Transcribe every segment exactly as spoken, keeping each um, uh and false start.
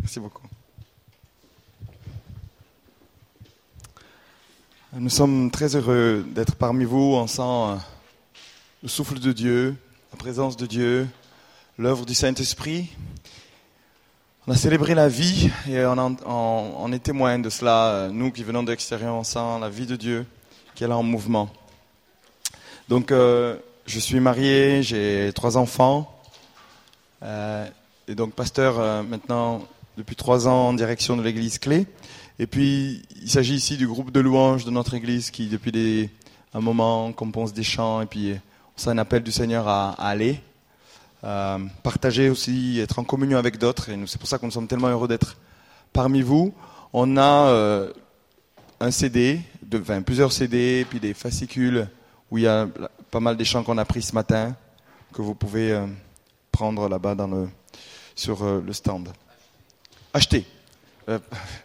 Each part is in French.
Merci beaucoup. Nous sommes très heureux d'être parmi vous. On sent le souffle de Dieu, la présence de Dieu, l'œuvre du Saint-Esprit. On a célébré la vie et on, en, on, on est témoin de cela. Nous qui venons de l'extérieur, on sent la vie de Dieu qui est là en mouvement. Donc, euh, je suis marié, j'ai trois enfants. Euh, et donc, pasteur euh, maintenant depuis trois ans en direction de l'église Clé. Et puis, il s'agit ici du groupe de louanges de notre église qui, depuis des, un moment, compose des chants. Et puis, c'est un appel du Seigneur à, à aller, euh, partager aussi, être en communion avec d'autres. Et nous, c'est pour ça que nous sommes tellement heureux d'être parmi vous. On a euh, un C D, de, enfin, plusieurs C D, puis des fascicules où il y a pas mal des chants qu'on a pris ce matin, que vous pouvez euh, prendre là-bas dans le, sur euh, le stand. Acheter. Euh,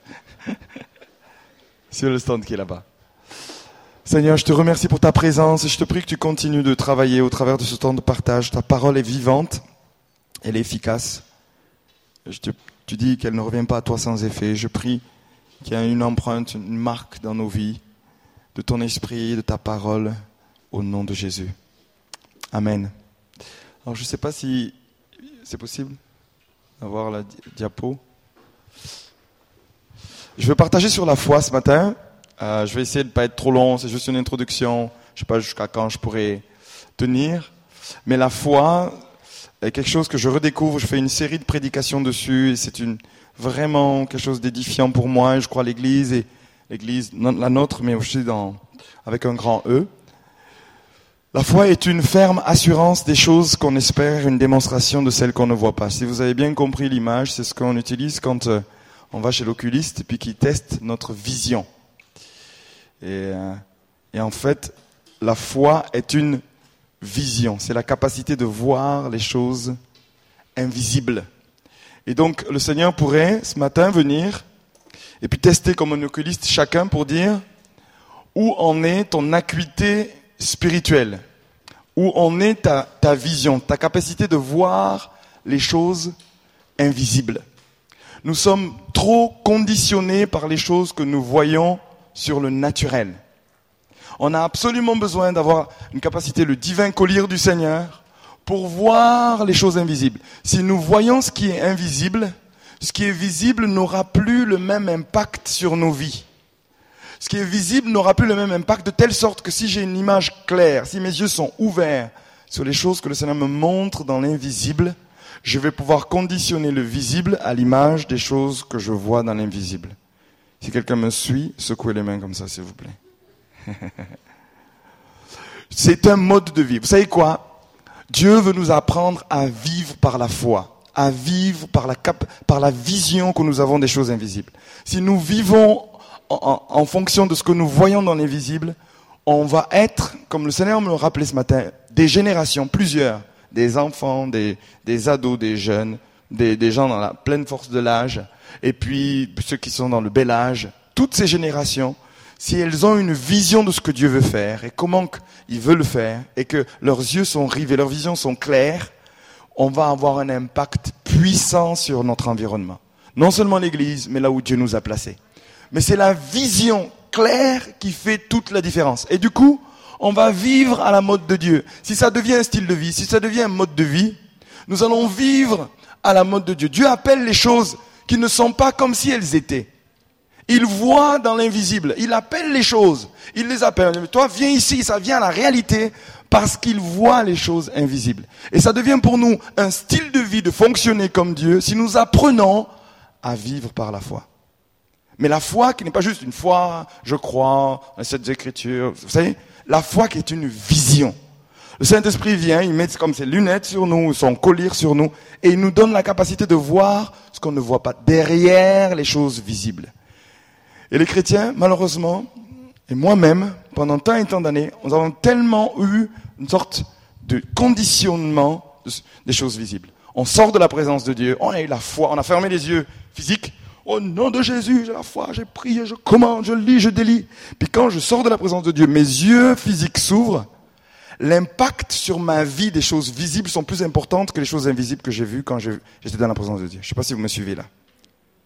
sur le stand qui est là-bas. Seigneur, je te remercie pour ta présence et je te prie que tu continues de travailler au travers de ce temps de partage. Ta parole est vivante, elle est efficace. Je te, tu dis qu'elle ne revient pas à toi sans effet. Je prie qu'il y ait une empreinte, une marque dans nos vies, de ton esprit, de ta parole, au nom de Jésus. Amen. Alors je ne sais pas si c'est possible d'avoir la di- diapo. Je vais partager sur la foi ce matin. Euh, je vais essayer de ne pas être trop long. C'est juste une introduction. Je ne sais pas jusqu'à quand je pourrai tenir. Mais la foi est quelque chose que je redécouvre. Je fais une série de prédications dessus. Et c'est une, vraiment quelque chose d'édifiant pour moi. Et je crois l'Église, et l'Église, la nôtre, mais aussi dans, avec un grand E. La foi est une ferme assurance des choses qu'on espère, une démonstration de celles qu'on ne voit pas. Si vous avez bien compris l'image, c'est ce qu'on utilise quand... Euh, on va chez l'oculiste et puis qui teste notre vision. Et, euh, et en fait, la foi est une vision. C'est la capacité de voir les choses invisibles. Et donc, le Seigneur pourrait, ce matin, venir et puis tester comme un oculiste chacun pour dire où en est ton acuité spirituelle, où en est ta, ta vision, ta capacité de voir les choses invisibles. Nous sommes trop conditionnés par les choses que nous voyons sur le naturel. On a absolument besoin d'avoir une capacité, le divin collier du Seigneur, pour voir les choses invisibles. Si nous voyons ce qui est invisible, ce qui est visible n'aura plus le même impact sur nos vies. Ce qui est visible n'aura plus le même impact, de telle sorte que si j'ai une image claire, si mes yeux sont ouverts sur les choses que le Seigneur me montre dans l'invisible, je vais pouvoir conditionner le visible à l'image des choses que je vois dans l'invisible. Si quelqu'un me suit, secouez les mains comme ça, s'il vous plaît. C'est un mode de vie. Vous savez quoi? Dieu veut nous apprendre à vivre par la foi, à vivre par la, cap- par la vision que nous avons des choses invisibles. Si nous vivons en, en, en fonction de ce que nous voyons dans l'invisible, on va être, comme le Seigneur me le rappelait ce matin, des générations, plusieurs, des enfants, des, des ados, des jeunes, des, des gens dans la pleine force de l'âge, et puis ceux qui sont dans le bel âge, toutes ces générations, si elles ont une vision de ce que Dieu veut faire et comment il veut le faire, et que leurs yeux sont rivés, leurs visions sont claires, on va avoir un impact puissant sur notre environnement. Non seulement l'Église, mais là où Dieu nous a placés. Mais c'est la vision claire qui fait toute la différence. Et du coup, on va vivre à la mode de Dieu. Si ça devient un style de vie, si ça devient un mode de vie, nous allons vivre à la mode de Dieu. Dieu appelle les choses qui ne sont pas comme si elles étaient. Il voit dans l'invisible. Il appelle les choses. Il les appelle. Toi, viens ici. Ça vient à la réalité parce qu'il voit les choses invisibles. Et ça devient pour nous un style de vie de fonctionner comme Dieu si nous apprenons à vivre par la foi. Mais la foi qui n'est pas juste une foi, je crois, à cette écriture. Vous savez, la foi qui est une vision. Le Saint-Esprit vient, il met comme ses lunettes sur nous, son collier sur nous, et il nous donne la capacité de voir ce qu'on ne voit pas, derrière les choses visibles. Et les chrétiens, malheureusement, et moi-même, pendant tant et tant d'années, nous avons tellement eu une sorte de conditionnement de, des choses visibles. On sort de la présence de Dieu, on a eu la foi, on a fermé les yeux physiques. Au nom de Jésus, j'ai la foi, j'ai prié, je commande, je lis, je délie. Puis quand je sors de la présence de Dieu, mes yeux physiques s'ouvrent. L'impact sur ma vie des choses visibles sont plus importantes que les choses invisibles que j'ai vues quand j'étais dans la présence de Dieu. Je ne sais pas si vous me suivez là.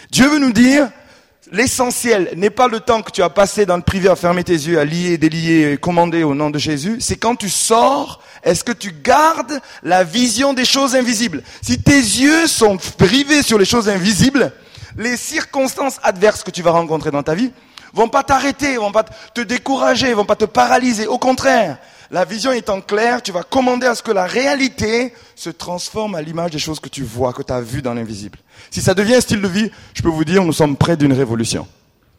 Dieu veut nous dire, l'essentiel n'est pas le temps que tu as passé dans le privé à fermer tes yeux, à lier, délier, commander au nom de Jésus. C'est quand tu sors, est-ce que tu gardes la vision des choses invisibles? Si tes yeux sont privés sur les choses invisibles, les circonstances adverses que tu vas rencontrer dans ta vie vont pas t'arrêter, vont pas te décourager, vont pas te paralyser. Au contraire, la vision étant claire, tu vas commander à ce que la réalité se transforme à l'image des choses que tu vois, que tu as vues dans l'invisible. Si ça devient un style de vie, je peux vous dire, nous sommes près d'une révolution.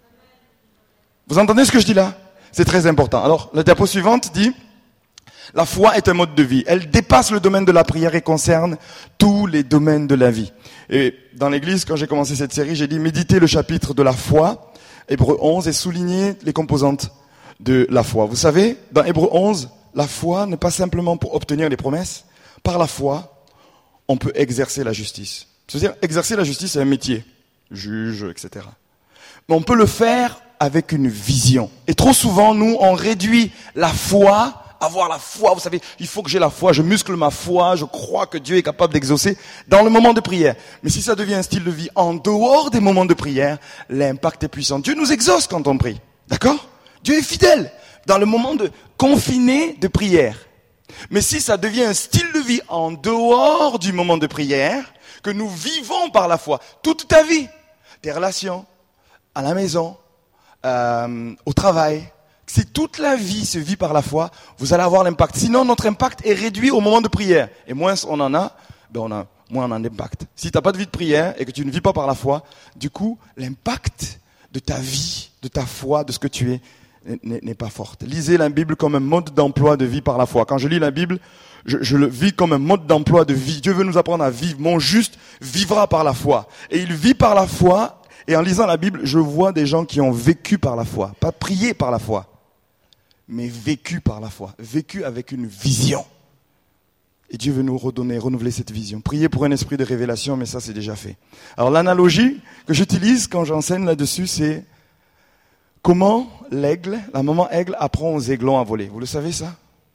Vous entendez ce que je dis là? C'est très important. Alors, la diapo suivante dit, la foi est un mode de vie. Elle dépasse le domaine de la prière et concerne tous les domaines de la vie. Et dans l'église, quand j'ai commencé cette série, j'ai dit, méditez le chapitre de la foi, Hébreux onze, et soulignez les composantes de la foi. Vous savez, dans Hébreux onze, la foi n'est pas simplement pour obtenir les promesses. Par la foi, on peut exercer la justice. C'est-à-dire, exercer la justice, c'est un métier. Juge, et cetera. Mais on peut le faire avec une vision. Et trop souvent, nous, on réduit la foi, avoir la foi, vous savez, il faut que j'ai la foi, je muscle ma foi, je crois que Dieu est capable d'exaucer dans le moment de prière. Mais si ça devient un style de vie en dehors des moments de prière, l'impact est puissant. Dieu nous exauce quand on prie. D'accord? Dieu est fidèle dans le moment de confiné de prière. Mais si ça devient un style de vie en dehors du moment de prière, que nous vivons par la foi, toute ta vie, tes relations, à la maison, euh, au travail, si toute la vie se vit par la foi, vous allez avoir l'impact. Sinon, notre impact est réduit au moment de prière. Et moins on en a, ben on a moins on a d'impact. Si tu n'as pas de vie de prière et que tu ne vis pas par la foi, du coup, l'impact de ta vie, de ta foi, de ce que tu es, n'est, n'est pas forte. Lisez la Bible comme un mode d'emploi de vie par la foi. Quand je lis la Bible, je, je le vis comme un mode d'emploi de vie. Dieu veut nous apprendre à vivre. Mon juste vivra par la foi. Et il vit par la foi. Et en lisant la Bible, je vois des gens qui ont vécu par la foi. Pas prié par la foi, mais vécu par la foi. Vécu avec une vision. Et Dieu veut nous redonner, renouveler cette vision. Prier pour un esprit de révélation, mais ça c'est déjà fait. Alors l'analogie que j'utilise quand j'enseigne là-dessus, c'est comment l'aigle, la maman aigle apprend aux aiglons à voler. Vous le savez ça?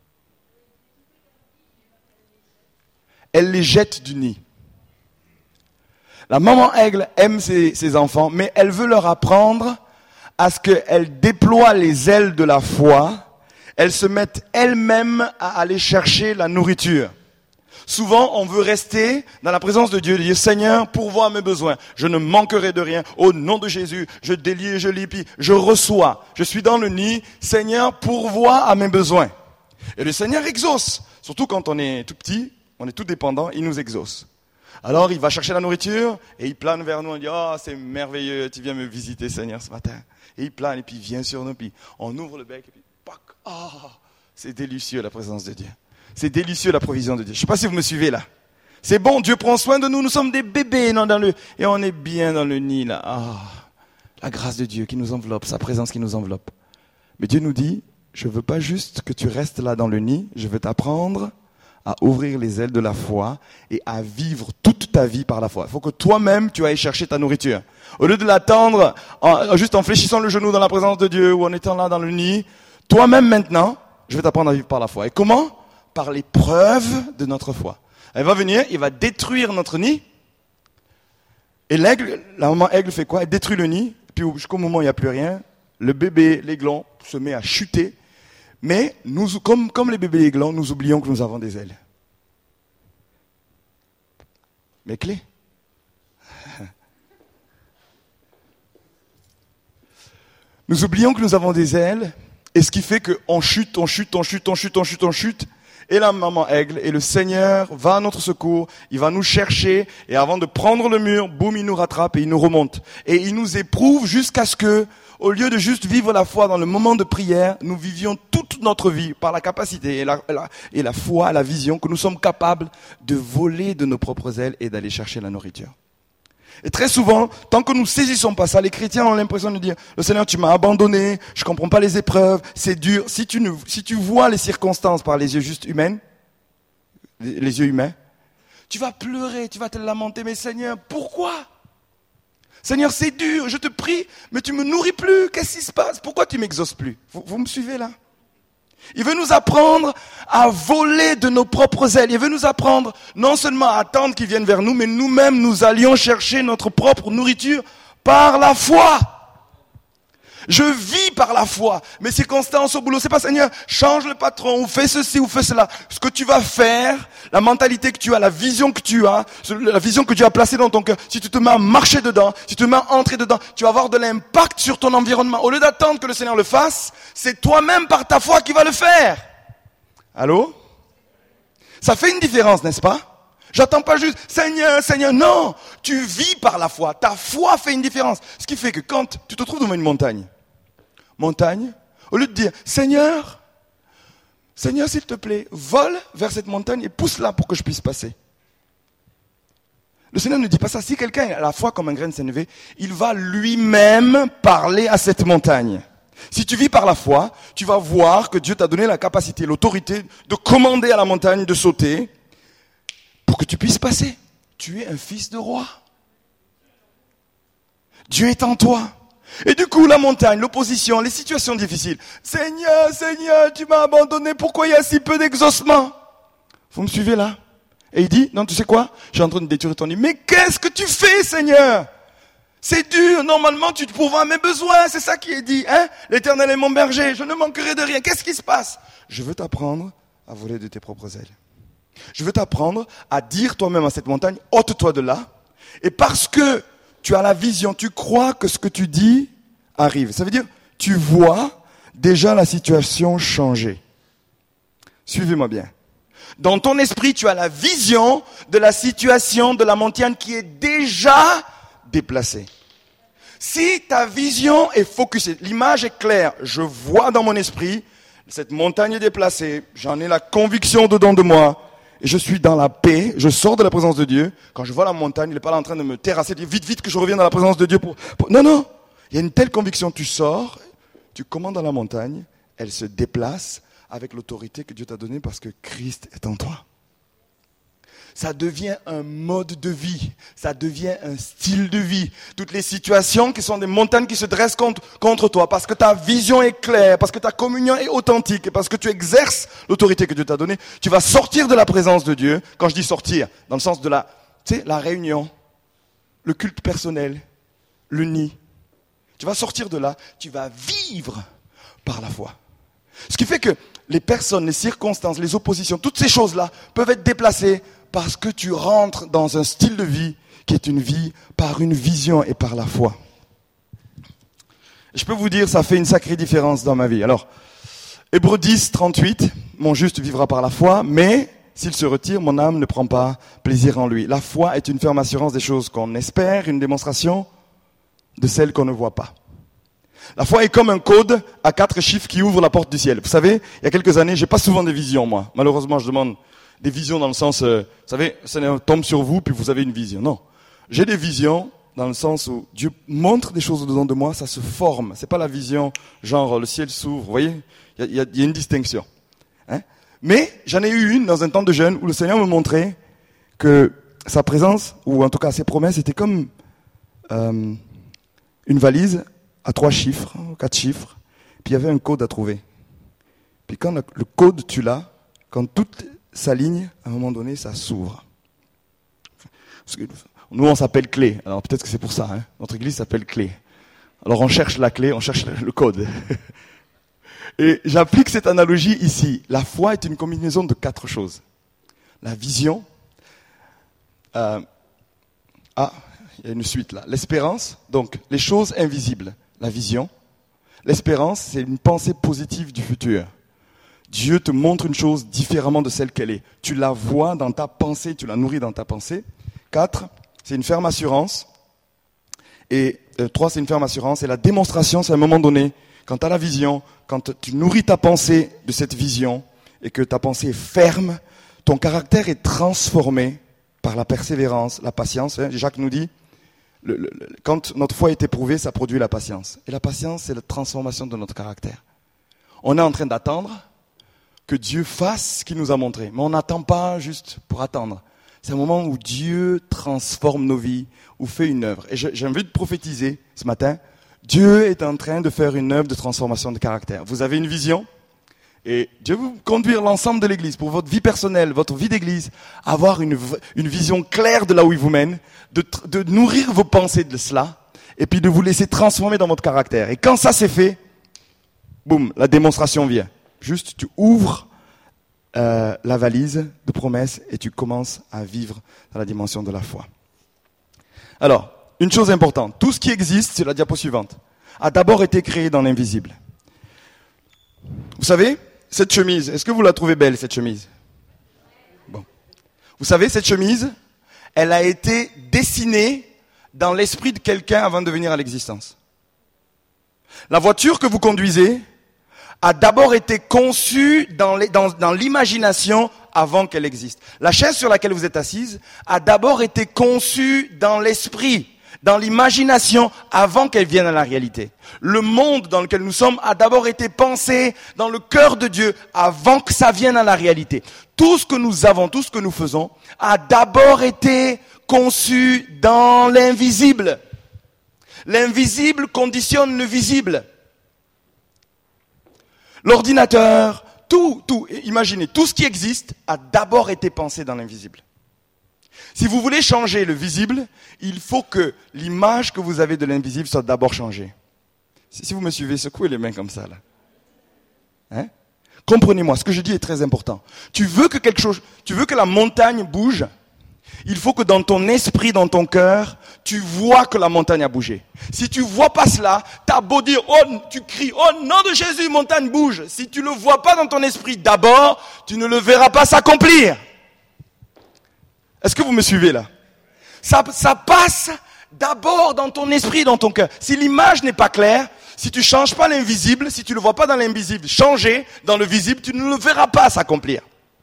Elle les jette du nid. La maman aigle aime ses, ses enfants, mais elle veut leur apprendre à ce qu'elles déploient les ailes de la foi, elles se mettent elles-mêmes à aller chercher la nourriture. Souvent, on veut rester dans la présence de Dieu, dire Seigneur, pourvois mes besoins, je ne manquerai de rien, au nom de Jésus, je délie et je lipie, je reçois, je suis dans le nid, Seigneur, pourvois à mes besoins. Et le Seigneur exauce, surtout quand on est tout petit, on est tout dépendant, il nous exauce. Alors il va chercher la nourriture et il plane vers nous, on dit oh c'est merveilleux, tu viens me visiter Seigneur ce matin. Et il plane et puis il vient sur nous, puis on ouvre le bec et puis pac, ah oh, c'est délicieux la présence de Dieu. C'est délicieux la provision de Dieu. Je ne sais pas si vous me suivez là. C'est bon, Dieu prend soin de nous, nous sommes des bébés non, dans le, et on est bien dans le nid là. Ah, oh, la grâce de Dieu qui nous enveloppe, sa présence qui nous enveloppe. Mais Dieu nous dit, je veux pas juste que tu restes là dans le nid, je veux t'apprendre à ouvrir les ailes de la foi et à vivre toute ta vie par la foi. Il faut que toi-même, tu ailles chercher ta nourriture. Au lieu de l'attendre, en, juste en fléchissant le genou dans la présence de Dieu ou en étant là dans le nid, toi-même maintenant, je vais t'apprendre à vivre par la foi. Et comment? Par l'épreuve de notre foi. Elle va venir, il va détruire notre nid. Et l'aigle, la maman aigle fait quoi? Elle détruit le nid, puis jusqu'au moment où il n'y a plus rien, le bébé, l'aiglon, se met à chuter. Mais nous, comme, comme les bébés aiglons, nous oublions que nous avons des ailes. Mes clés. Nous oublions que nous avons des ailes, et ce qui fait qu'on chute, on chute, on chute, on chute, on chute, on chute. Et la maman aigle, et le Seigneur va à notre secours, il va nous chercher, et avant de prendre le mur, boum, il nous rattrape et il nous remonte. Et il nous éprouve jusqu'à ce que, au lieu de juste vivre la foi dans le moment de prière, nous vivions toute notre vie par la capacité et la, la, et la foi, la vision, que nous sommes capables de voler de nos propres ailes et d'aller chercher la nourriture. Et très souvent, tant que nous saisissons pas ça, les chrétiens ont l'impression de dire, le Seigneur, tu m'as abandonné, je comprends pas les épreuves, c'est dur. Si tu ne, si tu vois les circonstances par les yeux juste humains, les, les yeux humains, tu vas pleurer, tu vas te lamenter, mais Seigneur, pourquoi? Seigneur, c'est dur, je te prie, mais tu me nourris plus, qu'est-ce qui se passe? Pourquoi tu m'exauces plus? Vous, vous me suivez là? Il veut nous apprendre à voler de nos propres ailes. Il veut nous apprendre non seulement à attendre qu'ils viennent vers nous, mais nous-mêmes, nous allions chercher notre propre nourriture Par la foi. Je vis par la foi. Mes circonstances au boulot, c'est pas Seigneur, change le patron, ou fais ceci, ou fais cela. Ce que tu vas faire, la mentalité que tu as, la vision que tu as, la vision que tu as placée dans ton cœur, si tu te mets à marcher dedans, si tu te mets à entrer dedans, tu vas avoir de l'impact sur ton environnement. Au lieu d'attendre que le Seigneur le fasse, c'est toi-même par ta foi qui va le faire. Allô? Ça fait une différence, n'est-ce pas? J'attends pas juste, Seigneur, Seigneur, non! Tu vis par la foi. Ta foi fait une différence. Ce qui fait que quand tu te trouves devant une montagne, montagne, au lieu de dire, Seigneur, Seigneur, s'il te plaît, vole vers cette montagne et pousse-la pour que je puisse passer. Le Seigneur ne dit pas ça. Si quelqu'un a la foi comme un grain de sénévé, il va lui-même parler à cette montagne. Si tu vis par la foi, tu vas voir que Dieu t'a donné la capacité, l'autorité de commander à la montagne de sauter pour que tu puisses passer. Tu es un fils de roi. Dieu est en toi. Et du coup, la montagne, l'opposition, les situations difficiles. Seigneur, Seigneur, tu m'as abandonné, pourquoi il y a si peu d'exaucement? Vous me suivez là? Et il dit, non, tu sais quoi? Je suis en train de détruire ton lit. Mais qu'est-ce que tu fais, Seigneur? C'est dur, normalement tu te pourvois à mes besoins, c'est ça qui est dit, hein? L'Éternel est mon berger, je ne manquerai de rien. Qu'est-ce qui se passe? Je veux t'apprendre à voler de tes propres ailes. Je veux t'apprendre à dire toi-même à cette montagne, ôte-toi de là. Et parce que tu as la vision, tu crois que ce que tu dis arrive. Ça veut dire, tu vois déjà la situation changer. Suivez-moi bien. Dans ton esprit, tu as la vision de la situation de la montagne qui est déjà déplacée. Si ta vision est focusée, l'image est claire, je vois dans mon esprit, cette montagne est déplacée, j'en ai la conviction dedans de moi, et je suis dans la paix, je sors de la présence de Dieu. Quand je vois la montagne, il n'est pas là en train de me terrasser, dire vite, vite que je reviens dans la présence de Dieu. Pour, pour... Non, non, il y a une telle conviction, tu sors, tu commandes à la montagne, elle se déplace avec l'autorité que Dieu t'a donnée parce que Christ est en toi. Ça devient un mode de vie, ça devient un style de vie. Toutes les situations qui sont des montagnes qui se dressent contre, contre toi, parce que ta vision est claire, parce que ta communion est authentique, et parce que tu exerces l'autorité que Dieu t'a donnée, tu vas sortir de la présence de Dieu. Quand je dis sortir, dans le sens de la, tu sais, la réunion, le culte personnel, le nid. Tu vas sortir de là, tu vas vivre par la foi. Ce qui fait que les personnes, les circonstances, les oppositions, toutes ces choses-là peuvent être déplacées parce que tu rentres dans un style de vie qui est une vie par une vision et par la foi. Je peux vous dire, ça fait une sacrée différence dans ma vie. Alors, Hébreux dix, trente-huit, mon juste vivra par la foi, mais s'il se retire, mon âme ne prend pas plaisir en lui. La foi est une ferme assurance des choses qu'on espère, une démonstration de celles qu'on ne voit pas. La foi est comme un code à quatre chiffres qui ouvre la porte du ciel. Vous savez, il y a quelques années, j'ai pas souvent des visions, moi. Malheureusement, je demande des visions dans le sens, euh, vous savez, ça tombe sur vous, puis vous avez une vision. Non. J'ai des visions dans le sens où Dieu montre des choses dedans de moi, ça se forme. C'est pas la vision, genre, le ciel s'ouvre. Vous voyez? Il y a, y a une distinction. Hein? Mais, j'en ai eu une dans un temps de jeûne où le Seigneur me montrait que sa présence, ou en tout cas ses promesses, étaient comme, euh, une valise à trois chiffres, quatre chiffres, puis il y avait un code à trouver. Puis quand le, le code, tu l'as, quand tout s'aligne, à un moment donné, ça s'ouvre. Nous, on s'appelle clé. Alors peut-être que c'est pour ça. Hein. Notre église s'appelle clé. Alors on cherche la clé, on cherche le code. Et j'applique cette analogie ici. La foi est une combinaison de quatre choses. La vision. Euh, ah, il y a une suite là. L'espérance, donc les choses invisibles. La vision. L'espérance, c'est une pensée positive du futur. Dieu te montre une chose différemment de celle qu'elle est. Tu la vois dans ta pensée, tu la nourris dans ta pensée. Quatre, c'est une ferme assurance. Et euh, trois, c'est une ferme assurance. Et la démonstration, c'est à un moment donné, quand tu as la vision, quand tu nourris ta pensée de cette vision, et que ta pensée est ferme, ton caractère est transformé par la persévérance, la patience. Hein. Jacques nous dit, le, le, le, quand notre foi est éprouvée, ça produit la patience. Et la patience, c'est la transformation de notre caractère. On est en train d'attendre que Dieu fasse ce qu'il nous a montré. Mais on n'attend pas juste pour attendre. C'est un moment où Dieu transforme nos vies, ou fait une œuvre. Et j'ai envie de prophétiser ce matin, Dieu est en train de faire une œuvre de transformation de caractère. Vous avez une vision, et Dieu veut conduire l'ensemble de l'Église, pour votre vie personnelle, votre vie d'Église, avoir une, une vision claire de là où il vous mène, de, de nourrir vos pensées de cela, et puis de vous laisser transformer dans votre caractère. Et quand ça c'est fait, boum, la démonstration vient. Juste, tu ouvres euh, la valise de promesses et tu commences à vivre dans la dimension de la foi. Alors, une chose importante, tout ce qui existe, c'est la diapo suivante, a d'abord été créé dans l'invisible. Vous savez, cette chemise, est-ce que vous la trouvez belle, cette chemise? Bon. Vous savez, cette chemise, elle a été dessinée dans l'esprit de quelqu'un avant de venir à l'existence. La voiture que vous conduisez a d'abord été conçue dans, les, dans, dans l'imagination avant qu'elle existe. La chaise sur laquelle vous êtes assise a d'abord été conçue dans l'esprit, dans l'imagination avant qu'elle vienne à la réalité. Le monde dans lequel nous sommes a d'abord été pensé dans le cœur de Dieu avant que ça vienne à la réalité. Tout ce que nous avons, tout ce que nous faisons a d'abord été conçu dans l'invisible. L'invisible conditionne le visible. L'ordinateur, tout, tout, imaginez, tout ce qui existe a d'abord été pensé dans l'invisible. Si vous voulez changer le visible, il faut que l'image que vous avez de l'invisible soit d'abord changée. Si, si vous me suivez, secouez les mains comme ça, là. Hein? Comprenez-moi, ce que je dis est très important. Tu veux que quelque chose, tu veux que la montagne bouge, il faut que dans ton esprit, dans ton cœur, tu vois que la montagne a bougé. Si tu vois pas cela, t'as beau dire, oh, tu cries, oh, nom de Jésus, montagne bouge. Si tu le vois pas dans ton esprit d'abord, tu ne le verras pas s'accomplir. Est-ce que vous me suivez là? Ça, ça passe d'abord dans ton esprit, dans ton cœur. Si l'image n'est pas claire, si tu changes pas l'invisible, si tu le vois pas dans l'invisible, changer dans le visible, tu ne le verras pas s'accomplir.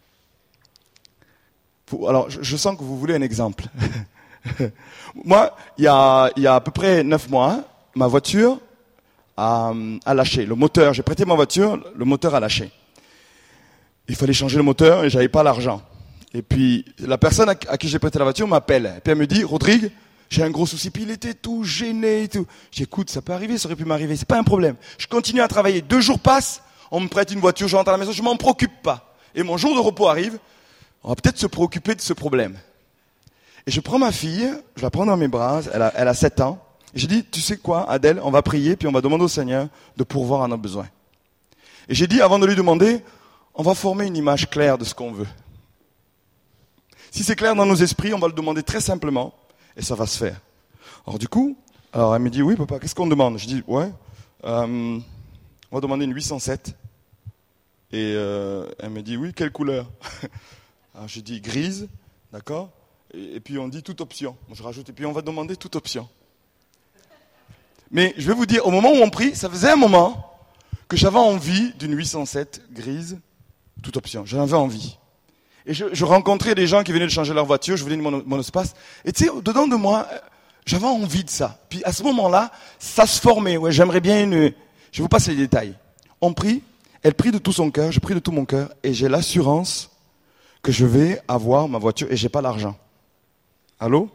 Alors, je, je sens que vous voulez un exemple. Moi, il y a, il y a à peu près neuf mois, ma voiture a, a lâché. Le moteur, j'ai prêté ma voiture, le moteur a lâché. Il fallait changer le moteur et j'avais pas l'argent. Et puis, la personne à, à qui j'ai prêté la voiture m'appelle. Et puis elle me dit, Rodrigue, j'ai un gros souci. Puis il était tout gêné et tout. J'écoute, ça peut arriver, ça aurait pu m'arriver, c'est pas un problème. Je continue à travailler. Deux jours passent, on me prête une voiture, je rentre à la maison, je m'en préoccupe pas. Et mon jour de repos arrive, on va peut-être se préoccuper de ce problème. Et je prends ma fille, je la prends dans mes bras, elle a, elle a sept ans. Et je dis, tu sais quoi, Adèle, on va prier, puis on va demander au Seigneur de pourvoir à nos besoins. Et j'ai dit, avant de lui demander, on va former une image claire de ce qu'on veut. Si c'est clair dans nos esprits, on va le demander très simplement, et ça va se faire. Alors du coup, alors elle me dit, oui papa, qu'est-ce qu'on demande? Je dis, ouais, euh, on va demander une huit cent sept. Et euh, elle me dit, oui, quelle couleur? Alors je dis grise, d'accord, et, et puis on dit toute option. Je rajoute, et puis on va demander toute option. Mais je vais vous dire, au moment où on prie, ça faisait un moment que j'avais envie d'une huit cent sept grise, toute option. J'en avais envie. Et je, je rencontrais des gens qui venaient de changer leur voiture, je voulais une mono, monospace. Et tu sais, dedans de moi, j'avais envie de ça. Puis à ce moment-là, ça se formait. Ouais, j'aimerais bien une... Je vous passe les détails. On prie, elle prie de tout son cœur, je prie de tout mon cœur, et j'ai l'assurance que je vais avoir ma voiture et j'ai pas l'argent. Allô?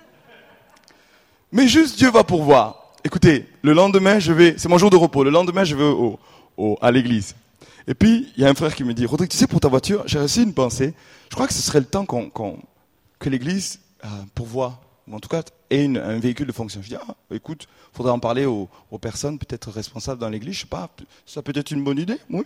Mais juste Dieu va pourvoir. Écoutez, le lendemain, je vais, c'est mon jour de repos, le lendemain, je vais au, au, à l'église. Et puis, il y a un frère qui me dit, Rodrigue, tu sais, pour ta voiture, j'ai reçu une pensée. Je crois que ce serait le temps qu'on, qu'on, que l'église euh, pourvoie, ou en tout cas, ait une, un véhicule de fonction. Je dis, ah, écoute, faudrait en parler aux, aux personnes peut-être responsables dans l'église. Je sais pas, ça peut être une bonne idée, oui.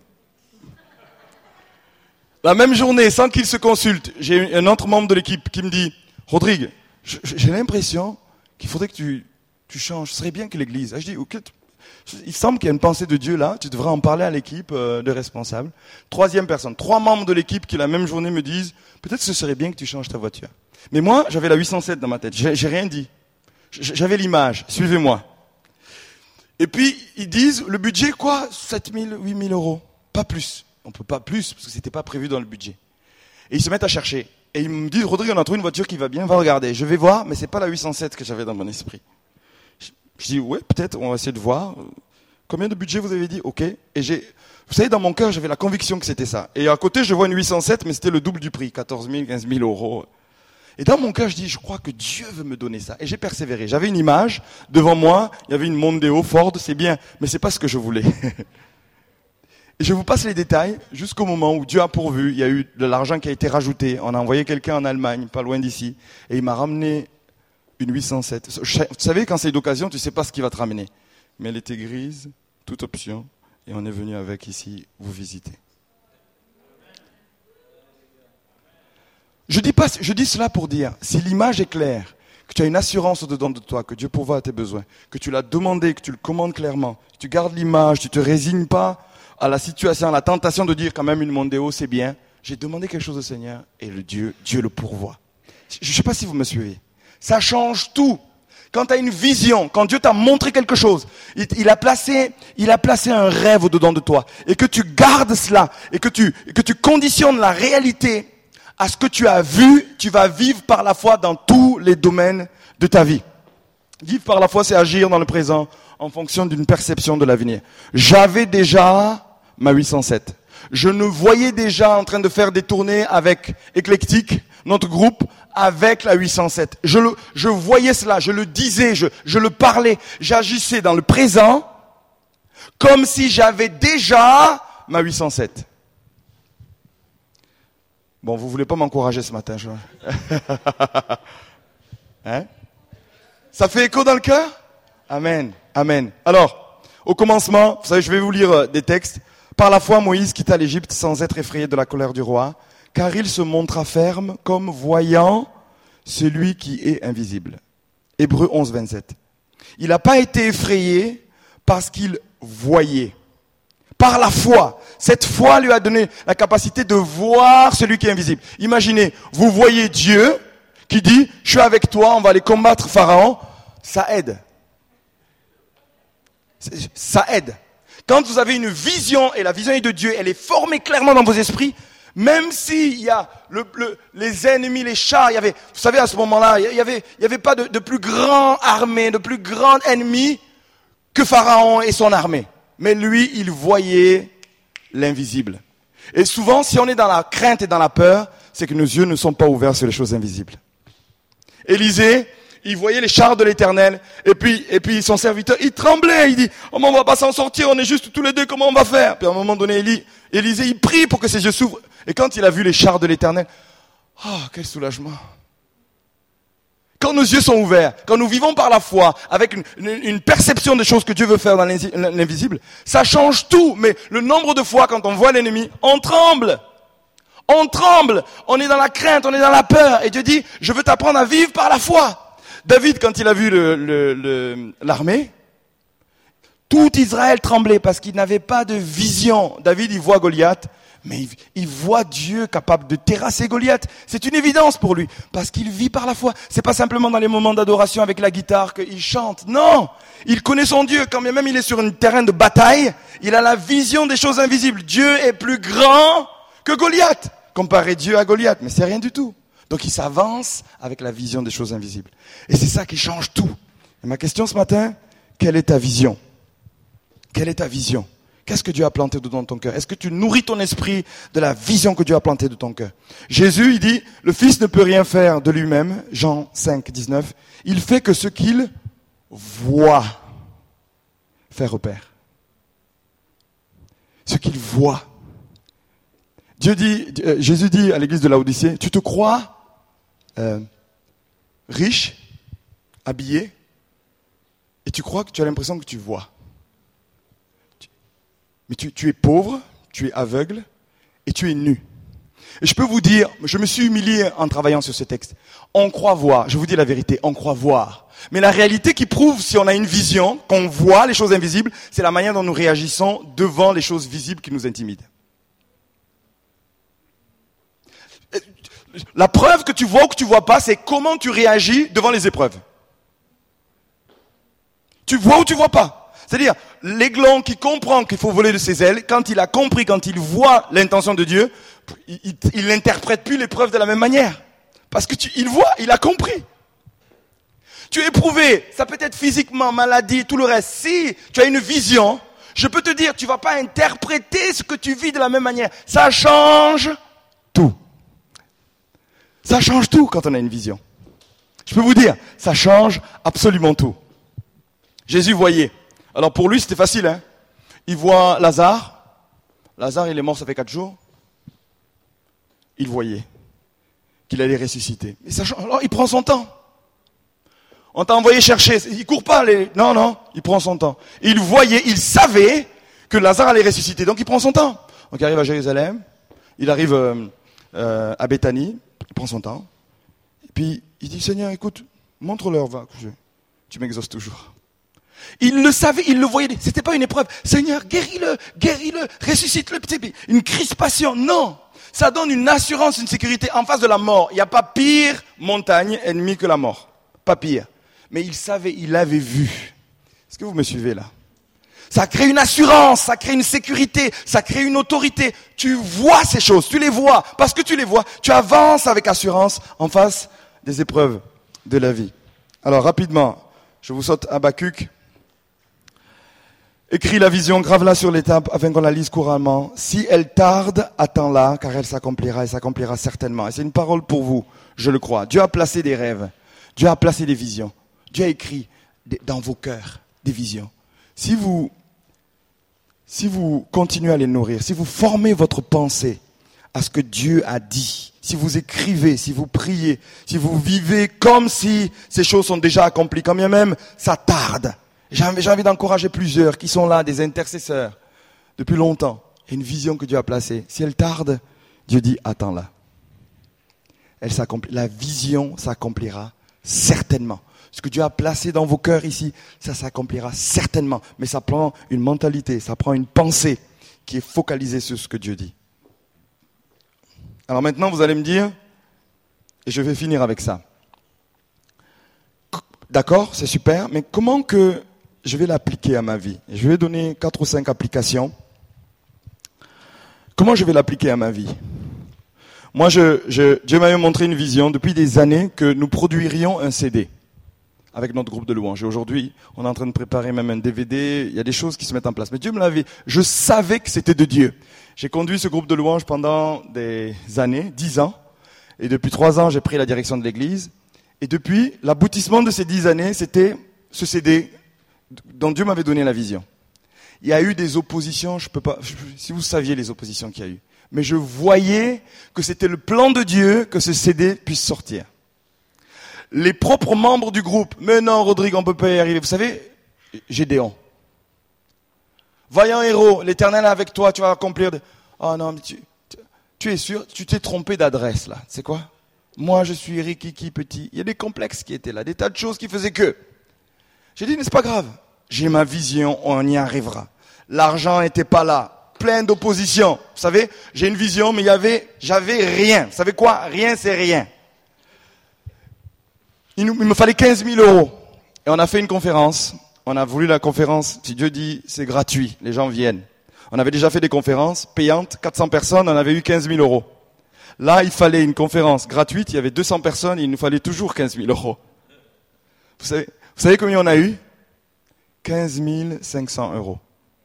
La même journée, sans qu'il se consulte, j'ai un autre membre de l'équipe qui me dit, Rodrigue, j'ai l'impression qu'il faudrait que tu, tu changes. Ce serait bien que l'église. Je dis, ok, il semble qu'il y a une pensée de Dieu là, tu devrais en parler à l'équipe euh, de responsables. Troisième personne, trois membres de l'équipe qui la même journée me disent, peut-être ce serait bien que tu changes ta voiture. Mais moi, j'avais la huit cent sept dans ma tête, j'ai, j'ai rien dit. J'avais l'image, suivez-moi. Et puis, ils disent, le budget quoi? sept mille, huit mille euros, pas plus. On peut pas plus, parce que c'était pas prévu dans le budget. Et ils se mettent à chercher. Et ils me disent, Rodrigue, on a trouvé une voiture qui va bien, va regarder. Je vais voir, mais c'est pas la huit cent sept que j'avais dans mon esprit. Je, je dis, ouais, peut-être, on va essayer de voir. Combien de budget vous avez dit? Ok. Et j'ai, vous savez, dans mon cœur, j'avais la conviction que c'était ça. Et à côté, je vois une huit cent sept, mais c'était le double du prix, quatorze mille, quinze mille euros. Et dans mon cœur, je dis, je crois que Dieu veut me donner ça. Et j'ai persévéré. J'avais une image, devant moi, il y avait une Mondeo Ford, c'est bien, mais c'est pas ce que je voulais. Et je vous passe les détails jusqu'au moment où Dieu a pourvu. Il y a eu de l'argent qui a été rajouté. On a envoyé quelqu'un en Allemagne, pas loin d'ici. Et il m'a ramené une huit cent sept. Vous savez, quand c'est d'occasion, tu ne sais pas ce qui va te ramener. Mais elle était grise, toute option, et on est venu avec ici vous visiter. Je dis, pas, je dis cela pour dire, si l'image est claire, que tu as une assurance au-dedans de toi, que Dieu pourvoit à tes besoins, que tu l'as demandé, que tu le commandes clairement, que tu gardes l'image, tu ne te résignes pas à la situation, à la tentation de dire quand même une mondéo, c'est bien. J'ai demandé quelque chose au Seigneur et le Dieu, Dieu le pourvoit. Je ne sais pas si vous me suivez. Ça change tout. Quand tu as une vision, quand Dieu t'a montré quelque chose, il, il, a placé, il a placé un rêve au-dedans de toi et que tu gardes cela et que tu, que tu conditionnes la réalité à ce que tu as vu, tu vas vivre par la foi dans tous les domaines de ta vie. Vivre par la foi, c'est agir dans le présent en fonction d'une perception de l'avenir. J'avais déjà ma huit cent sept. Je nous voyais déjà en train de faire des tournées avec Éclectique, notre groupe, avec la huit cent sept. Je, le, je voyais cela, je le disais, je, je le parlais. J'agissais dans le présent comme si j'avais déjà ma huit cent sept. Bon, vous voulez pas m'encourager ce matin, je... hein? Ça fait écho dans le cœur? Amen, amen. Alors, au commencement, vous savez, je vais vous lire des textes. Par la foi, Moïse quitta l'Égypte sans être effrayé de la colère du roi, car il se montra ferme comme voyant celui qui est invisible. Hébreux onze, vingt-sept. Il n'a pas été effrayé parce qu'il voyait. Par la foi. Cette foi lui a donné la capacité de voir celui qui est invisible. Imaginez, vous voyez Dieu qui dit, je suis avec toi, on va aller combattre Pharaon. Ça aide. Ça aide. Quand vous avez une vision, et la vision est de Dieu, elle est formée clairement dans vos esprits, même s'il y a le, le, les ennemis, les chars, il y avait, vous savez, à ce moment-là, il y avait, il y avait pas de, de plus grand armée, de plus grand ennemi que Pharaon et son armée. Mais lui, il voyait l'invisible. Et souvent, si on est dans la crainte et dans la peur, c'est que nos yeux ne sont pas ouverts sur les choses invisibles. Élisée, il voyait les chars de l'Éternel, et puis, et puis son serviteur, il tremblait, il dit, oh, on va pas s'en sortir, on est juste tous les deux, comment on va faire? Puis à un moment donné, Élie, Élisée, il prie pour que ses yeux s'ouvrent, et quand il a vu les chars de l'Éternel, ah, oh, quel soulagement! Quand nos yeux sont ouverts, quand nous vivons par la foi, avec une, une, une perception des choses que Dieu veut faire dans l'invisible, ça change tout. Mais le nombre de fois, quand on voit l'ennemi, on tremble. On tremble. On est dans la crainte, on est dans la peur. Et Dieu dit, je veux t'apprendre à vivre par la foi. David, quand il a vu le, le, le, l'armée, tout Israël tremblait parce qu'il n'avait pas de vision. David, il voit Goliath. Mais il, il voit Dieu capable de terrasser Goliath. C'est une évidence pour lui, parce qu'il vit par la foi. C'est pas simplement dans les moments d'adoration avec la guitare qu'il chante. Non, il connaît son Dieu. Quand bien même il est sur un terrain de bataille, il a la vision des choses invisibles. Dieu est plus grand que Goliath. Comparer Dieu à Goliath, mais c'est rien du tout. Donc il s'avance avec la vision des choses invisibles. Et c'est ça qui change tout. Et ma question ce matin, quelle est ta vision? Quelle est ta vision? Qu'est-ce que Dieu a planté dedans ton cœur? Est-ce que tu nourris ton esprit de la vision que Dieu a plantée de ton cœur? Jésus, il dit, le Fils ne peut rien faire de lui-même, Jean cinq, dix-neuf. Il fait que ce qu'il voit faire au Père. Ce qu'il voit. Dieu dit, euh, Jésus dit à l'église de Laodicée, tu te crois euh, riche, habillé, et tu crois que tu as l'impression que tu vois. Mais tu, tu es pauvre, tu es aveugle et tu es nu. Et je peux vous dire, je me suis humilié en travaillant sur ce texte. On croit voir, je vous dis la vérité, on croit voir. Mais la réalité qui prouve si on a une vision, qu'on voit les choses invisibles, c'est la manière dont nous réagissons devant les choses visibles qui nous intimident. La preuve que tu vois ou que tu vois pas, c'est comment tu réagis devant les épreuves. Tu vois ou tu vois pas. C'est-à-dire, l'aiglon qui comprend qu'il faut voler de ses ailes, quand il a compris, quand il voit l'intention de Dieu, il n'interprète plus l'épreuve de la même manière. Parce que tu, il voit, il a compris. Tu es éprouvé, ça peut être physiquement, maladie, tout le reste. Si tu as une vision, je peux te dire, tu vas pas interpréter ce que tu vis de la même manière. Ça change tout. Ça change tout quand on a une vision. Je peux vous dire, ça change absolument tout. Jésus voyait. Alors pour lui, c'était facile, hein. Il voit Lazare. Lazare, il est mort, ça fait quatre jours. Il voyait qu'il allait ressusciter. Mais ça, alors il prend son temps. On t'a envoyé chercher. Il court pas. Les... Non, non, il prend son temps. Il voyait, il savait que Lazare allait ressusciter. Donc il prend son temps. Donc il arrive à Jérusalem. Il arrive euh, euh, à Béthanie. Il prend son temps. Et puis il dit, Seigneur, écoute, montre-leur, va coucher. Tu m'exauces toujours. Il le savait, il le voyait. C'était pas une épreuve. Seigneur, guéris-le, guéris-le, ressuscite-le. Une crispation. Non. Ça donne une assurance, une sécurité en face de la mort. Il n'y a pas pire montagne ennemie que la mort. Pas pire. Mais il savait, il l'avait vu. Est-ce que vous me suivez là? Ça crée une assurance, ça crée une sécurité, ça crée une autorité. Tu vois ces choses, tu les vois. Parce que tu les vois, tu avances avec assurance en face des épreuves de la vie. Alors rapidement, je vous saute Habakkuk. Écris la vision, grave-la sur les tables afin qu'on la lise couramment. Si elle tarde, attends-la, car elle s'accomplira, elle s'accomplira certainement. Et c'est une parole pour vous, je le crois. Dieu a placé des rêves, Dieu a placé des visions. Dieu a écrit dans vos cœurs des visions. Si vous, si vous continuez à les nourrir, si vous formez votre pensée à ce que Dieu a dit, si vous écrivez, si vous priez, si vous vivez comme si ces choses sont déjà accomplies, quand bien même ça tarde. J'ai envie, j'ai envie d'encourager plusieurs qui sont là, des intercesseurs, depuis longtemps. Il y a une vision que Dieu a placée. Si elle tarde, Dieu dit, attends-la. Elle s'accomplit. La vision s'accomplira certainement. Ce que Dieu a placé dans vos cœurs ici, ça s'accomplira certainement. Mais ça prend une mentalité, ça prend une pensée qui est focalisée sur ce que Dieu dit. Alors maintenant, vous allez me dire, et je vais finir avec ça. D'accord, c'est super, mais comment que je vais l'appliquer à ma vie? Je vais donner quatre ou cinq applications. Comment je vais l'appliquer à ma vie? Moi, je, je, Dieu m'avait montré une vision depuis des années que nous produirions un C D avec notre groupe de louanges. Et aujourd'hui, on est en train de préparer même un D V D. Il y a des choses qui se mettent en place. Mais Dieu me l'avait. Je savais que c'était de Dieu. J'ai conduit ce groupe de louanges pendant des années, dix ans. Et depuis trois ans, j'ai pris la direction de l'église. Et depuis, l'aboutissement de ces dix années, c'était ce C D dont Dieu m'avait donné la vision. Il y a eu des oppositions, je peux pas, je, si vous saviez les oppositions qu'il y a eu. Mais je voyais que c'était le plan de Dieu que ce C D puisse sortir. Les propres membres du groupe, mais non, Rodrigue, on peut pas y arriver. Vous savez, Gédéon. Vaillant héros, l'Éternel est avec toi, tu vas accomplir. De... Oh non, mais tu, tu, tu es sûr, tu t'es trompé d'adresse là. C'est quoi? Moi, je suis rikiki petit. Il y a des complexes qui étaient là, des tas de choses qui faisaient que. J'ai dit, mais c'est pas grave. J'ai ma vision, on y arrivera. L'argent n'était pas là. Plein d'opposition. Vous savez, j'ai une vision, mais il y avait, j'avais rien. Vous savez quoi? Rien, c'est rien. Il, nous, il me fallait quinze mille euros. Et on a fait une conférence. On a voulu la conférence. Si Dieu dit, c'est gratuit. Les gens viennent. On avait déjà fait des conférences payantes. quatre cents personnes, on avait eu quinze mille euros. Là, il fallait une conférence gratuite. Il y avait deux cents personnes. Il nous fallait toujours quinze mille euros. Vous savez, vous savez combien on a eu? quinze mille cinq cents euros.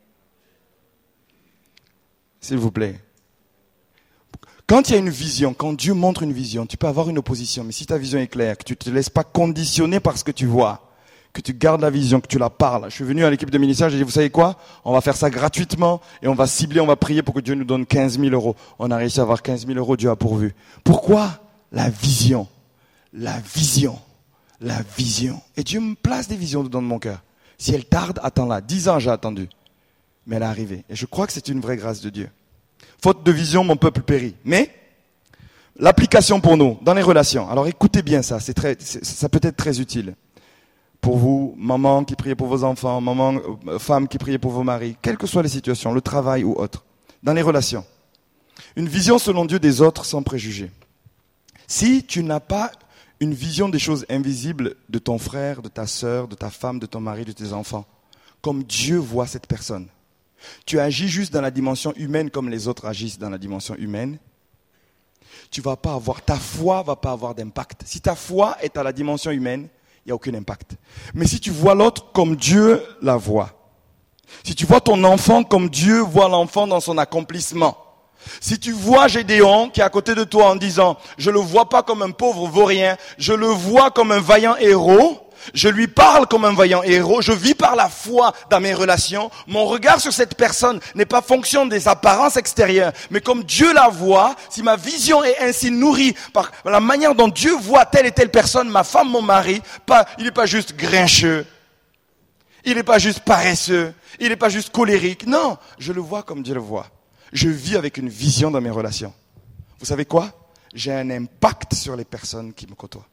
S'il vous plaît. Quand il y a une vision, quand Dieu montre une vision, tu peux avoir une opposition. Mais si ta vision est claire, que tu ne te laisses pas conditionner par ce que tu vois, que tu gardes la vision, que tu la parles. Je suis venu à l'équipe de ministère, j'ai dit, vous savez quoi? On va faire ça gratuitement et on va cibler, on va prier pour que Dieu nous donne quinze mille euros. On a réussi à avoir quinze mille euros, Dieu a pourvu. Pourquoi? La vision. La vision. La vision. Et Dieu me place des visions dedans de mon cœur. Si elle tarde, attends-la. Dix ans, j'ai attendu. Mais elle est arrivée. Et je crois que c'est une vraie grâce de Dieu. Faute de vision, mon peuple périt. Mais, l'application pour nous, dans les relations. Alors écoutez bien ça, c'est très, c'est, ça peut être très utile. Pour vous, maman qui priez pour vos enfants, maman, euh, femme qui priez pour vos maris, quelles que soient les situations, le travail ou autre. Dans les relations. Une vision selon Dieu des autres sans préjugés. Si tu n'as pas une vision des choses invisibles de ton frère, de ta sœur, de ta femme, de ton mari, de tes enfants, comme Dieu voit cette personne. Tu agis juste dans la dimension humaine comme les autres agissent dans la dimension humaine. Tu vas pas avoir, ta foi va pas avoir d'impact. Si ta foi est à la dimension humaine, il n'y a aucun impact. Mais si tu vois l'autre comme Dieu la voit, si tu vois ton enfant comme Dieu voit l'enfant dans son accomplissement, si tu vois Gédéon qui est à côté de toi en disant « Je le vois pas comme un pauvre vaurien, je le vois comme un vaillant héros », Je lui parle comme un vaillant héros. Je vis par la foi dans mes relations. Mon regard sur cette personne n'est pas fonction des apparences extérieures, mais comme Dieu la voit. Si ma vision est ainsi nourrie par la manière dont Dieu voit telle et telle personne, ma femme, mon mari, pas, il n'est pas juste grincheux. Il n'est pas juste paresseux. Il n'est pas juste colérique. Non, je le vois comme Dieu le voit. Je vis avec une vision dans mes relations. Vous savez quoi? J'ai un impact sur les personnes qui me côtoient.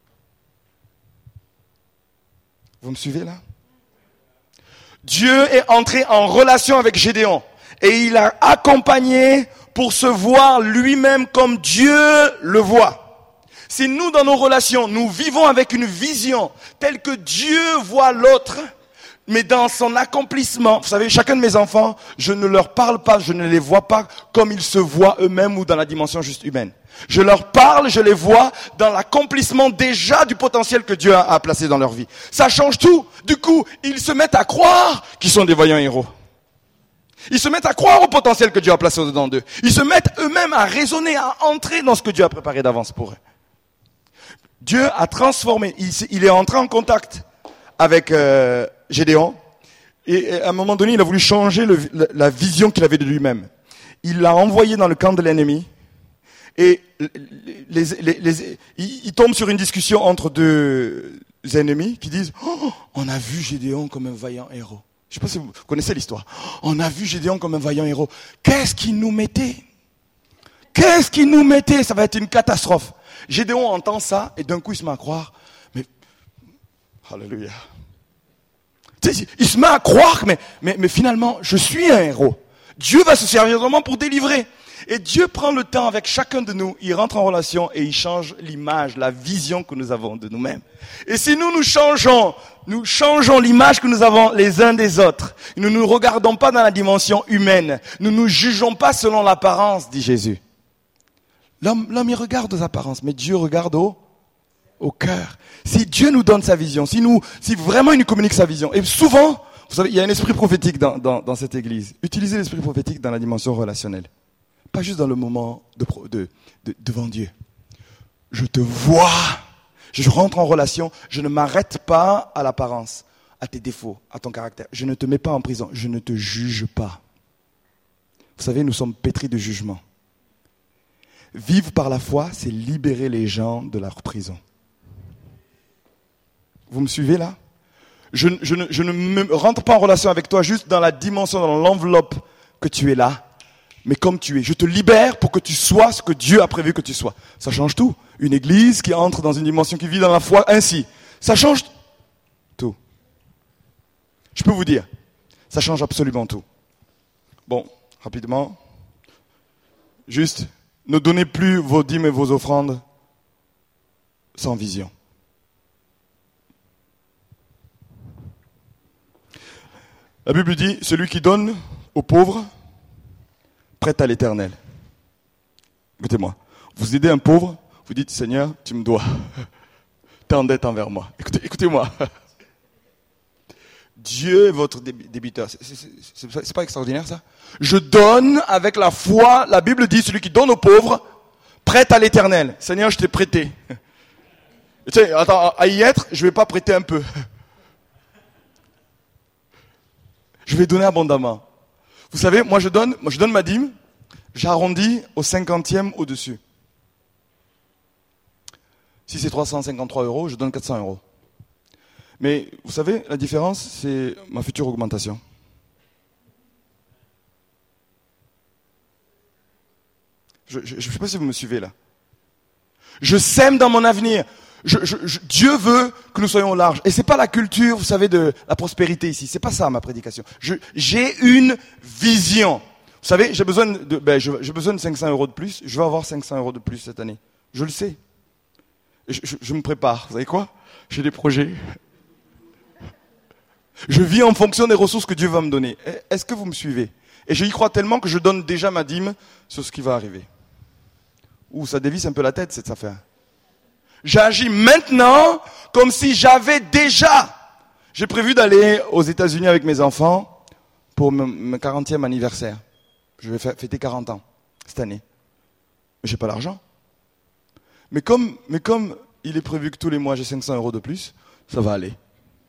Vous me suivez là? Dieu est entré en relation avec Gédéon et il l'a accompagné pour se voir lui-même comme Dieu le voit. Si nous, dans nos relations, nous vivons avec une vision telle que Dieu voit l'autre, mais dans son accomplissement, vous savez, chacun de mes enfants, je ne leur parle pas, je ne les vois pas comme ils se voient eux-mêmes ou dans la dimension juste humaine. Je leur parle, je les vois dans l'accomplissement déjà du potentiel que Dieu a, a placé dans leur vie. Ça change tout. Du coup, ils se mettent à croire qu'ils sont des vaillants héros. Ils se mettent à croire au potentiel que Dieu a placé au-dedans d'eux. Ils se mettent eux-mêmes à raisonner, à entrer dans ce que Dieu a préparé d'avance pour eux. Dieu a transformé, il, il est entré en contact avec euh, Gédéon. Et à un moment donné, il a voulu changer le, la, la vision qu'il avait de lui-même. Il l'a envoyé dans le camp de l'ennemi. Et les, les, les, les, il tombe sur une discussion entre deux ennemis qui disent oh, « On a vu Gédéon comme un vaillant héros. » Je ne sais pas si vous connaissez l'histoire. « On a vu Gédéon comme un vaillant héros. Qu'est-ce qu'il nous mettait? Qu'est-ce qu'il nous mettait? Ça va être une catastrophe. » Gédéon entend ça et d'un coup il se met à croire « Mais, alléluia. » Tu sais, il se met à croire mais, mais, mais finalement, je suis un héros. Dieu va se servir de moi pour délivrer. Et Dieu prend le temps avec chacun de nous, il rentre en relation et il change l'image, la vision que nous avons de nous-mêmes. Et si nous nous changeons, nous changeons l'image que nous avons les uns des autres, nous ne nous regardons pas dans la dimension humaine, nous ne nous jugeons pas selon l'apparence, dit Jésus. L'homme, l'homme il regarde aux apparences, mais Dieu regarde au, au cœur. Si Dieu nous donne sa vision, si nous, si vraiment il nous communique sa vision, et souvent, vous savez, il y a un esprit prophétique dans, dans, dans cette église. Utilisez l'esprit prophétique dans la dimension relationnelle. Pas juste dans le moment de, de, de, devant Dieu. Je te vois. Je rentre en relation. Je ne m'arrête pas à l'apparence, à tes défauts, à ton caractère. Je ne te mets pas en prison. Je ne te juge pas. Vous savez, nous sommes pétris de jugement. Vivre par la foi, c'est libérer les gens de leur prison. Vous me suivez là? je, je, ne, je ne me rentre pas en relation avec toi juste dans la dimension, dans l'enveloppe que tu es là. Mais comme tu es, je te libère pour que tu sois ce que Dieu a prévu que tu sois. Ça change tout. Une église qui entre dans une dimension, qui vit dans la foi ainsi, ça change tout. Je peux vous dire, ça change absolument tout. Bon, rapidement, juste, ne donnez plus vos dîmes et vos offrandes sans vision. La Bible dit, celui qui donne aux pauvres, prête à l'éternel. Écoutez-moi, vous aidez un pauvre, vous dites, Seigneur, tu me dois. Tu es en dette envers moi. Écoutez, écoutez-moi. Dieu est votre débiteur. C'est, c'est, c'est, c'est pas extraordinaire ça? Je donne avec la foi, la Bible dit, celui qui donne aux pauvres, prête à l'éternel. Seigneur, je t'ai prêté. Tu sais, attends, à y être, je vais pas prêter un peu. Je vais donner abondamment. Vous savez, moi je donne, moi je donne ma dîme, j'arrondis au cinquantième au-dessus. Si c'est trois cent cinquante-trois euros, je donne quatre cents euros. Mais vous savez, la différence, c'est ma future augmentation. Je ne sais pas si vous me suivez là. Je sème dans mon avenir. Je, je, je, Dieu veut que nous soyons au large. Et c'est pas la culture, vous savez, de la prospérité ici. C'est pas ça ma prédication. Je, j'ai une vision. Vous savez, j'ai besoin de, ben, je, j'ai besoin de cinq cents euros de plus. Je vais avoir cinq cents euros de plus cette année. Je le sais. Je, je, je me prépare. Vous savez quoi? J'ai des projets. Je vis en fonction des ressources que Dieu va me donner. Est-ce que vous me suivez? Et je y crois tellement que je donne déjà ma dîme sur ce qui va arriver. Ouh, ça dévisse un peu la tête cette affaire. J'agis maintenant comme si j'avais déjà. J'ai prévu d'aller aux États-Unis avec mes enfants pour mon quarantième anniversaire. Je vais fêter quarante ans cette année. Mais j'ai pas l'argent. Mais comme, mais comme il est prévu que tous les mois j'ai cinq cents euros de plus, ça va aller.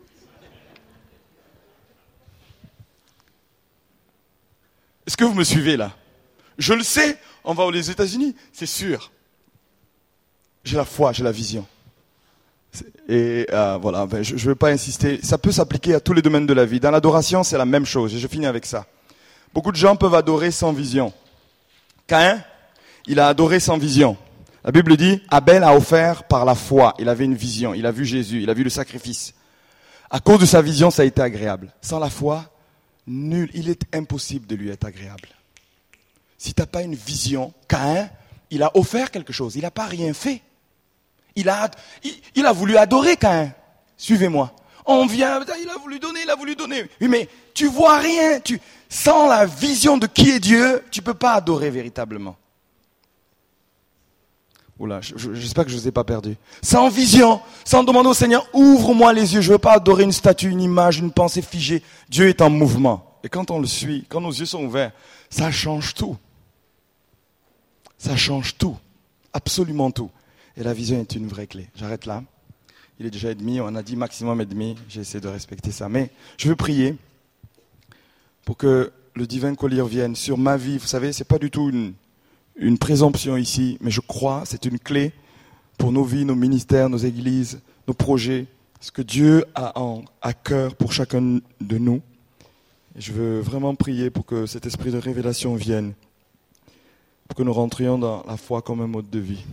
Est-ce que vous me suivez là? Je le sais, on va aux États-Unis, c'est sûr. J'ai la foi, j'ai la vision. Et euh, voilà, ben, je ne veux pas insister. Ça peut s'appliquer à tous les domaines de la vie. Dans l'adoration, c'est la même chose. Et je finis avec ça. Beaucoup de gens peuvent adorer sans vision. Caïn, il a adoré sans vision. La Bible dit, Abel a offert par la foi. Il avait une vision. Il a vu Jésus. Il a vu le sacrifice. À cause de sa vision, ça a été agréable. Sans la foi, nul. Il est impossible de lui être agréable. Si tu n'as pas une vision, Caïn, il a offert quelque chose. Il n'a pas rien fait. Il a, il, il a voulu adorer Caïn. Suivez-moi. On vient, il a voulu donner, il a voulu donner. Oui, mais tu vois rien. Tu, sans la vision de qui est Dieu, tu ne peux pas adorer véritablement. Oula, j'espère que je ne vous ai pas perdu. Sans vision, sans demander au Seigneur, ouvre-moi les yeux. Je ne veux pas adorer une statue, une image, une pensée figée. Dieu est en mouvement. Et quand on le suit, quand nos yeux sont ouverts, ça change tout. Ça change tout. Absolument tout. Et la vision est une vraie clé. J'arrête là. Il est déjà et demi. On a dit maximum et demi. J'ai essayé de respecter ça. Mais je veux prier pour que le divin collier vienne sur ma vie. Vous savez, ce n'est pas du tout une, une présomption ici, mais je crois c'est une clé pour nos vies, nos ministères, nos églises, nos projets. Ce que Dieu a en, à cœur pour chacun de nous. Et je veux vraiment prier pour que cet esprit de révélation vienne. Pour que nous rentrions dans la foi comme un mode de vie.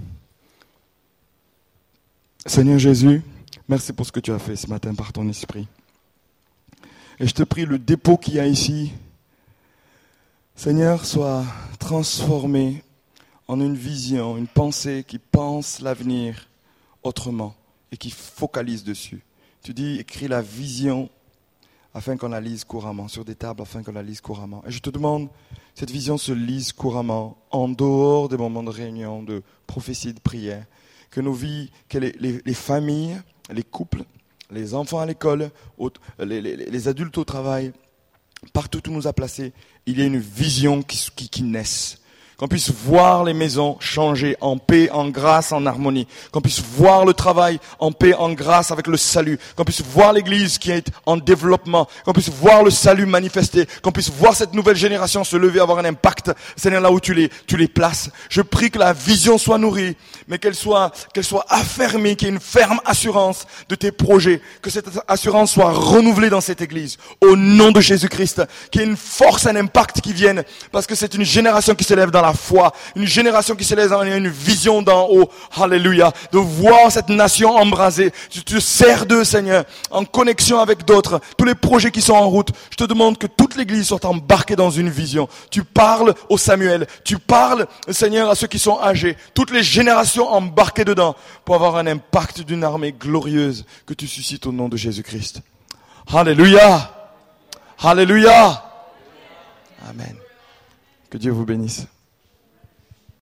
Seigneur Jésus, merci pour ce que tu as fait ce matin par ton esprit. Et je te prie, le dépôt qu'il y a ici, Seigneur, soit transformé en une vision, une pensée qui pense l'avenir autrement et qui focalise dessus. Tu dis, écris la vision afin qu'on la lise couramment, sur des tables afin qu'on la lise couramment. Et je te demande, cette vision se lise couramment, en dehors des moments de réunion, de prophétie, de prière. Que nos vies, que les, les, les familles, les couples, les enfants à l'école, les, les, les adultes au travail, partout où on nous a placés, il y a une vision qui, qui, qui naisse. Qu'on puisse voir les maisons changer en paix, en grâce, en harmonie. Qu'on puisse voir le travail en paix, en grâce avec le salut. Qu'on puisse voir l'église qui est en développement. Qu'on puisse voir le salut manifesté. Qu'on puisse voir cette nouvelle génération se lever, avoir un impact. Seigneur, là où tu les, tu les places. Je prie que la vision soit nourrie, mais qu'elle soit, qu'elle soit affermie, qu'il y ait une ferme assurance de tes projets. Que cette assurance soit renouvelée dans cette église. Au nom de Jésus-Christ. Qu'il y ait une force, un impact qui vienne. Parce que c'est une génération qui s'élève dans la foi, une génération qui se laisse en une vision d'en haut, alléluia, de voir cette nation embrasée. Tu te sers d'eux, Seigneur, en connexion avec d'autres, tous les projets qui sont en route. Je te demande que toute l'église soit embarquée dans une vision. Tu parles au Samuel, tu parles, Seigneur, à ceux qui sont âgés, toutes les générations embarquées dedans, pour avoir un impact d'une armée glorieuse que tu suscites au nom de Jésus-Christ. Alléluia, alléluia, amen. Que Dieu vous bénisse.